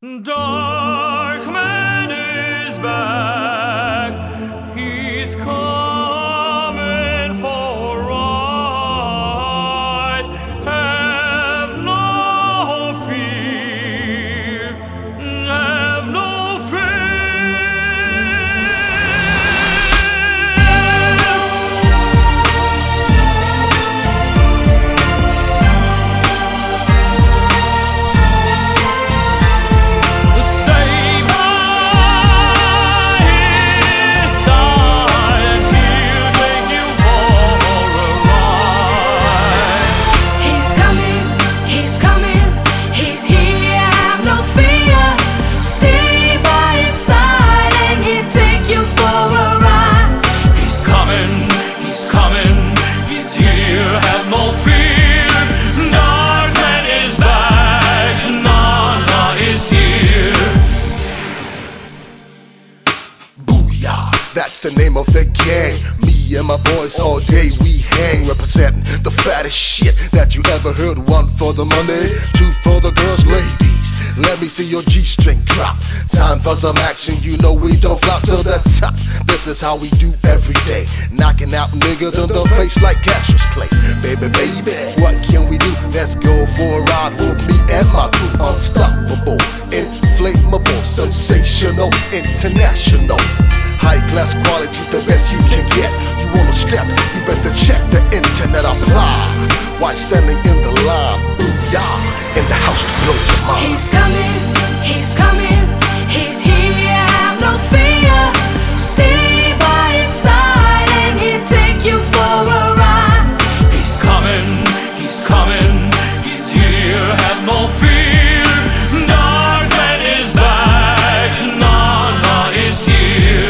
Darkman is back. He's coming for right. Have no fear. Have no fear. That's the name of the gang. Me and my boys all day we hang, representing the fattest shit that you ever heard. One for the money, two for the girls, ladies. Let me see your G-string drop. Time for some action, you know we don't flop to the top. This is how we do every day, knocking out niggas in the face like Cassius Clay. Baby, baby, what can we do? Let's go for a ride with me and my crew. Unstoppable, inflammable, sensational, international. High class quality, the best you can get. You wanna step, you better check the internet apply. While standing in the line, booyah, in the house to blow your mind. He's coming, he's coming, he's here, have no fear. Stay by his side and he'll take you for a ride. He's coming, he's here, have no fear. Darkman is back, Nana is here.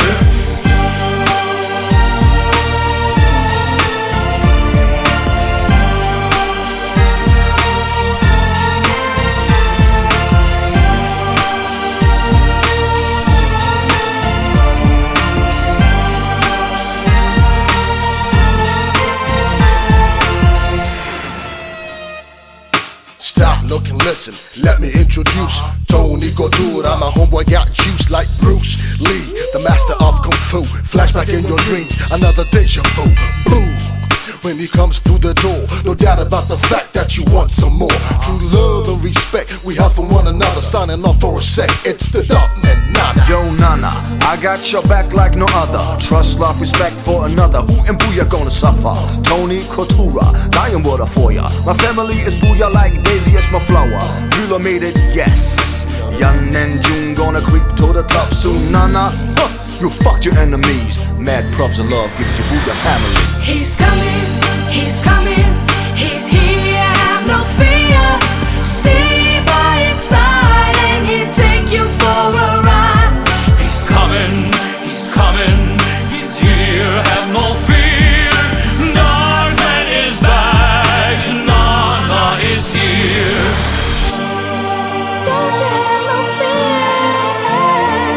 Stop, look and listen, let me introduce Tony Couture. My homeboy got juice like Bruce Lee, the master of Kung Fu. Flashback in your dreams, another deja vu. Boom, when he comes through the door, no doubt about the fact that you want some more. True love and respect we have for one another. Signing off for a sec, it's the Darkman Nana. Yo Nana, I got your back like no other. Trust, love, respect for another. Who and Booyah gonna suffer? Tony Couture, dying water for ya. My family is Booyah like Daisy, it's my flower. Bula made it, yes. Young and June gonna creep to the top soon. Nana, you fucked your enemies. Mad props and love gives you Booyah family. He's coming, he's coming, he's here, have no fear. Stay by his side and he'll take you for a ride. He's coming, he's here, have no fear. Darkman is back, Nana is here. Don't you have no fear,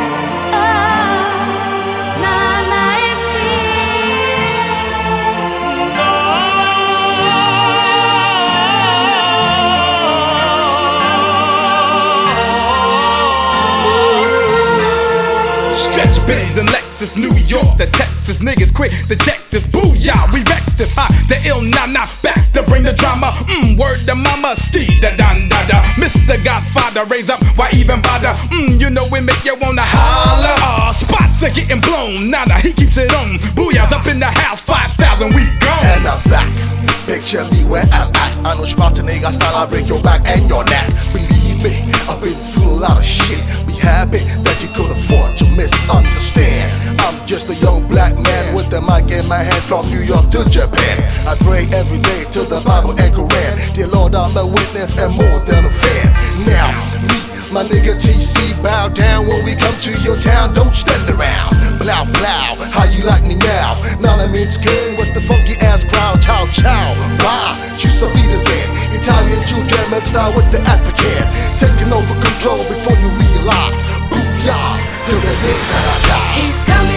Nana is here. Stretch Benz and Lexus, New York, the Texas niggas quick to check this. Booyah, we vex this hot. The ill Nana back to bring the drama. Word to mama, ski da dan da da. Mr. Godfather, raise up, why even bother? You know we make you wanna holler. Spots are getting blown, Nana, he keeps it on. Booyah's up in the house, 5,000 we gone. And I'm back, picture me where I'm at. I know Schwarzenegger style, I'll break your back and your neck. Believe me, I've been through a lot of shit. We have it that you could afford to misunderstand. I'm just a young black man with the mic in my hand from New York to Japan. I pray every day to the Bible and Quran. Dear Lord, I'm a witness and more than a fan. Now, me, my nigga TC, bow down when we come to your town. Don't stand around. Blow, blow, how you like me now? Nana means king with the funky ass crowd. Chow, chow, bye, choose some leaders in. Italian to German style with the African. Taking over control before you realize. Booyah, till the day that I die. He's coming.